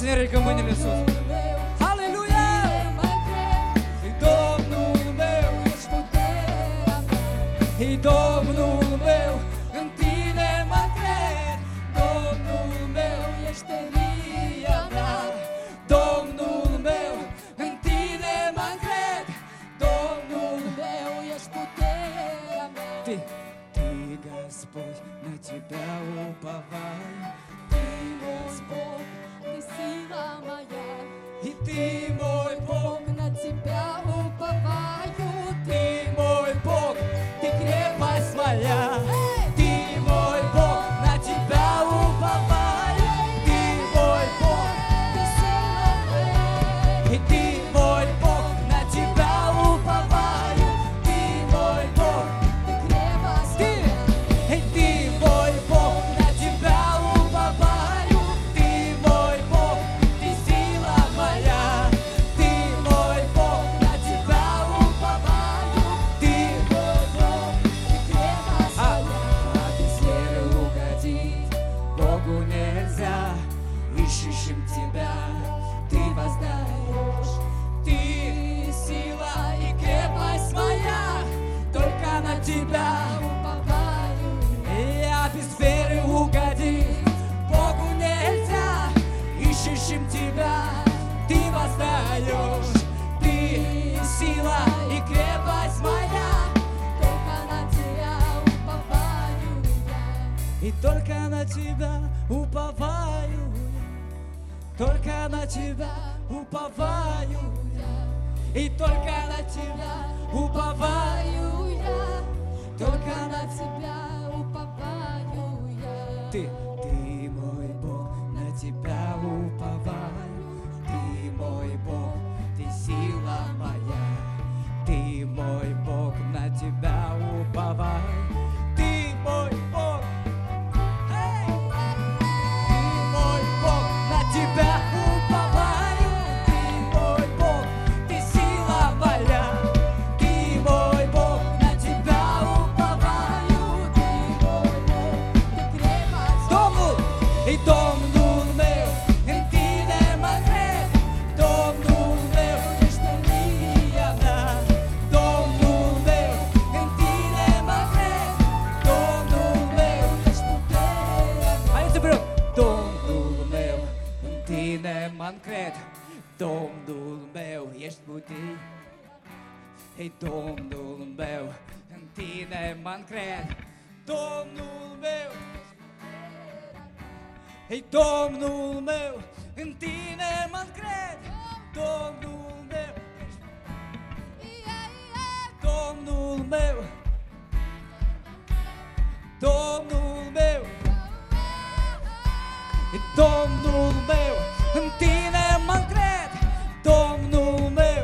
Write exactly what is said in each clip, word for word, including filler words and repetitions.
Dumnezeu că mâinile sus. Aleluia! E Domnul meu, ești puterea mea. E Domnul meu, în tine mă cred. Domnul meu, ești tăria mea. Domnul meu, în tine mă cred. Domnul meu, ești puterea mea. Ты, ты, Господь, на тебя уповаю. Ты, Господь, ты сила моя. И ты мой Бог, На тебя уповаю. ты мой Бог, ты крепость моя. Эй! Ты мой Бог, на тебя уповаю. Ты мой Бог, Ты сила моя. и ты мой Бог, на тебя уповаю. Ты мой Бог, Ты крепость ты, моя. и ты мой Бог, на тебя уповаю. Ты мой Бог, ты сила моя. Ты мой Бог, на тебя уповаю. Ты мой Бог. Ты крепость А, моя. а без веры угодить Богу нельзя. Ищущим тебя ты воздаешь. Ты сила и крепость моя. Только на тебя Уповаю. я без веры угодить Богу нельзя. Ищущим тебя ты воздаешь. Ты сила и крепость моя. Только на тебя уповаю я. И только на тебя уповаю я. Только на тебя уповаю я. И только на тебя уповаю я. Только на тебя Уповаю я. Ты, ты мой Бог, на тебя уповаю. Ты мой Бог, ты сила моя. Ты мой Бог, на тебя уповаю. Ты мой Бог. Эй! Ты мой Бог, на тебя уповаю. Ты мой Бог, ты сила моя. Ты мой Бог, на тебя уповаю. Ты мой Бог. Ты крепость Domnul, e Domnul meu, în tine mă cred. Domnul meu, ești tăria mea. Domnul meu, în tine mă cred. Domnul meu, ești puterea mea. Haideți împreună! Domnul meu, în tine mă cred. Domnul meu, ești puterea. Ei, Domnul meu, în tine mă cred. Domnul meu, Ei, Domnul meu, în tine mă cred. Domnul meu, Domnul meu, Domnul meu, Ei, Domnul meu, în tine mă cred. Domnul meu,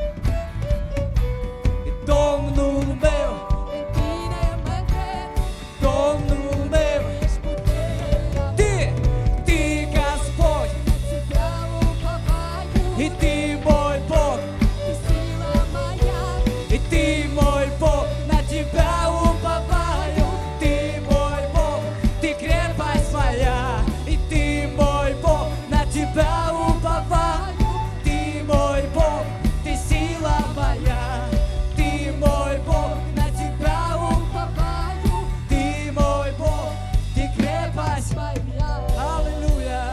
Ei, Domnul meu, în tine mă cred. Domnul meu. Ești puterea mea. Ты, ты, Господь, На тебя уповаю. и ты мой Бог, Ты сила моя. и ты мой Бог, на тебя уповаю. Ты мой Бог, ты крепость моя, и ты мой Бог, на тебя уповаю. Ты мой Бог, ты сила моя, ты мой Бог, на тебя уповаю. Ты мой Бог, ты крепость моя. Аллилуйя!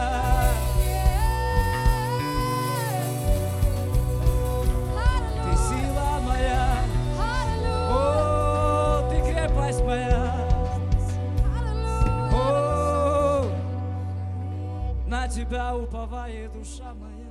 Ты сила моя, о, ты крепость моя, о, на тебя уповает душа моя.